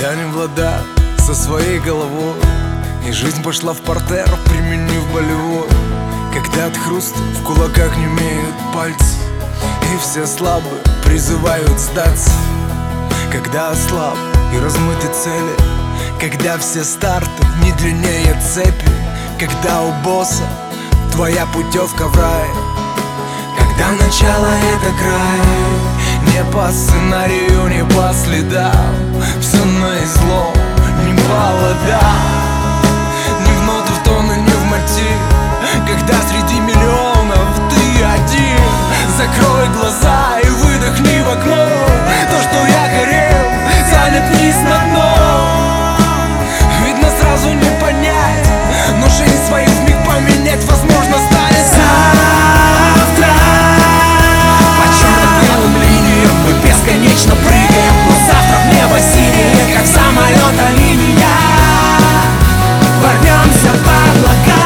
Когда не в ладах со своей головой, и жизнь пошла в партер, применив болевой. Когда от хруста в кулаках немеют пальцы, и все слабые призывают сдаться. Когда ослаб и размыты цели, когда все старты не длиннее цепи, когда у босса твоя путевка в рай, когда начало — это край. Не по сценарию, не по следам, все наизлом, не по ладам. Не в ноты, в тоны, не в мотив, когда среди миллионов ты один. Закрой глаза и выдохни в окно. То, что я горел, тянет вниз на дно. Видно, сразу не понять, но жизнь свою вмиг поменять возможно станет завтра. По черно-белым линиям мы бесконечно прыгаем, но завтра в небо синее, как самолета линия. Ворвемся в облака.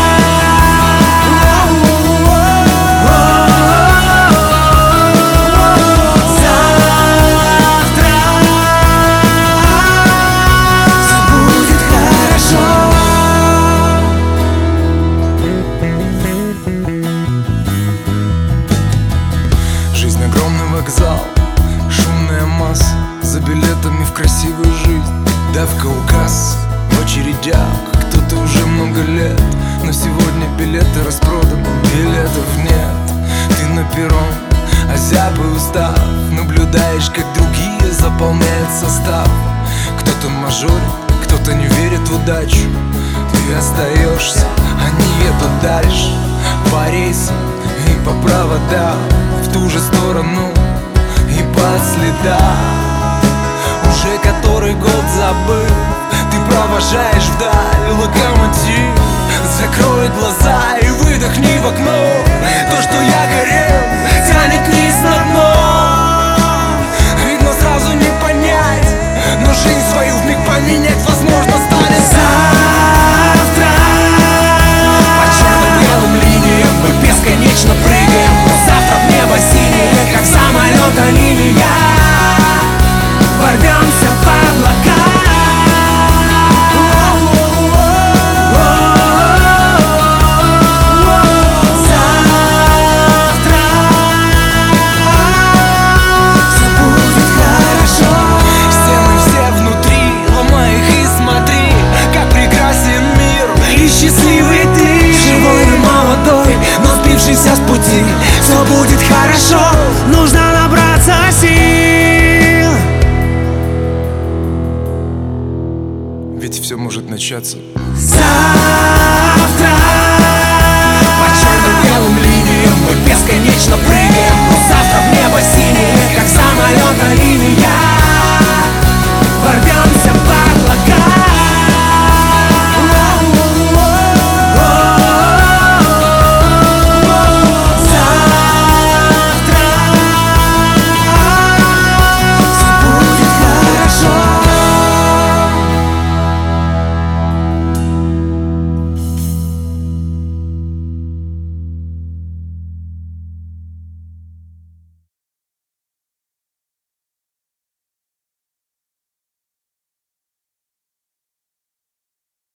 Жизнь — огромный вокзал, шумная масса, за билетами в красивую жизнь. Давка у касс, в очередях, кто-то уже много лет, но сегодня билеты распроданы, билетов нет. Ты на перрон, озяб и устав, наблюдаешь, как другие заполняют состав. Кто-то мажорит, кто-то не верит в удачу. Ты остаешься, они едут дальше по рейсам и по проводам, в ту же сторону и по следам. Уже который год забыл, ты провожаешь вдаль локомотив. Закрой глаза и выдохни в окно. То, что я горел, тянет вниз на дно. Видно, сразу не понять, но жизнь свою вмиг поменять возможно станет завтра. По черно-белым линиям мы бесконечно прыгаем, но завтра в небо синее, как самолета линия. Ворвемся в облака. Завтра все будет хорошо. Все внутри, ломай их и смотри, как прекрасен мир И счастливый ты, живой и молодой, но сбившийся с пути. Все будет хорошо, нужно набраться сил. Ведь все может начаться Завтра